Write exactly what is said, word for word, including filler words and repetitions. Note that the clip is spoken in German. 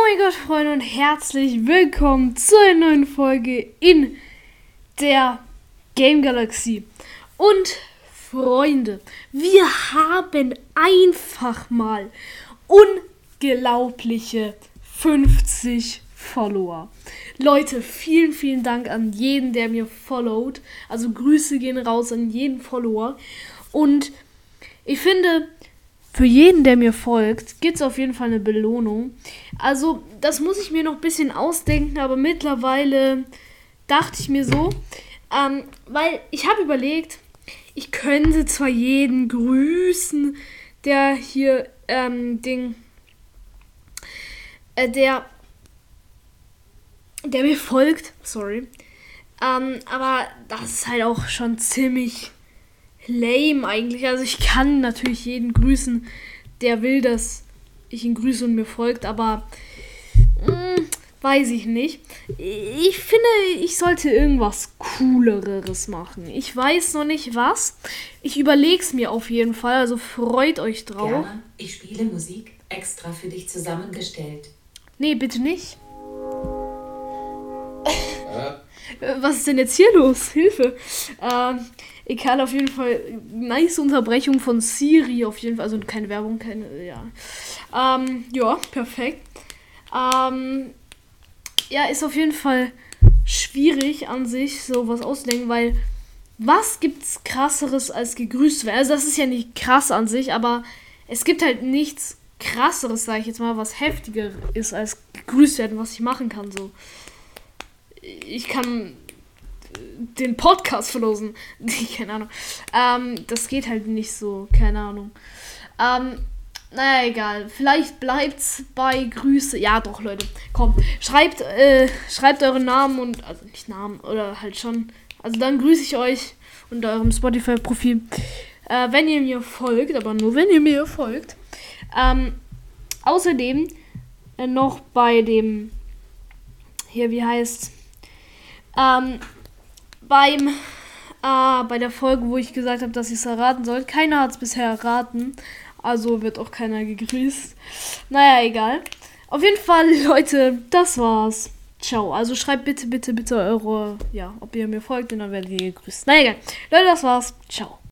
mein Gott, Freunde, und herzlich willkommen zu einer neuen Folge in der Game Galaxie. Und Freunde, wir haben einfach mal unglaubliche fünfzig Follower. Leute, vielen, vielen Dank an jeden, der mir followt. Also Grüße gehen raus an jeden Follower. Und ich finde, für jeden, der mir folgt, gibt es auf jeden Fall eine Belohnung. Also, das muss ich mir noch ein bisschen ausdenken, aber mittlerweile dachte ich mir so, ähm, weil ich habe überlegt, ich könnte zwar jeden grüßen, der hier, ähm, Ding, äh, der, der mir folgt, sorry, ähm, aber das ist halt auch schon ziemlich lame eigentlich. Also ich kann natürlich jeden grüßen, der will, dass ich ihn grüße und mir folgt, aber mh, weiß ich nicht. Ich finde, ich sollte irgendwas Cooleres machen. Ich weiß noch nicht was. Ich überlege es mir auf jeden Fall, also freut euch drauf. Gerne. Ich spiele Musik extra für dich zusammengestellt. Nee, bitte nicht. Was ist denn jetzt hier los? Hilfe. Ähm, egal, auf jeden Fall. Nice Unterbrechung von Siri, auf jeden Fall. Also keine Werbung, keine, ja. Ähm, ja, perfekt. Ähm, ja, ist auf jeden Fall schwierig an sich, sowas auszudenken, weil was gibt's krasseres als gegrüßt werden? Also das ist ja nicht krass an sich, aber es gibt halt nichts krasseres, sage ich jetzt mal, was heftiger ist als gegrüßt werden, was ich machen kann, so. Ich kann den Podcast verlosen. Keine Ahnung. Ähm, das geht halt nicht so. Keine Ahnung. Ähm, naja, egal. Vielleicht bleibt's bei Grüße. Ja, doch, Leute. Komm. Schreibt, äh, schreibt euren Namen und, also nicht Namen, oder halt schon. Also dann grüße ich euch unter eurem Spotify-Profil. Äh, wenn ihr mir folgt, aber nur wenn ihr mir folgt. Ähm, außerdem äh, noch bei dem, hier, wie heißt Ähm, beim, äh, bei der Folge, wo ich gesagt habe, dass ihr es erraten sollt. Keiner hat es bisher erraten, also wird auch keiner gegrüßt. Naja, egal. Auf jeden Fall, Leute, das war's. Ciao. Also schreibt bitte, bitte, bitte eure, ja, ob ihr mir folgt und dann werdet ihr gegrüßt. Na egal. Leute, das war's. Ciao.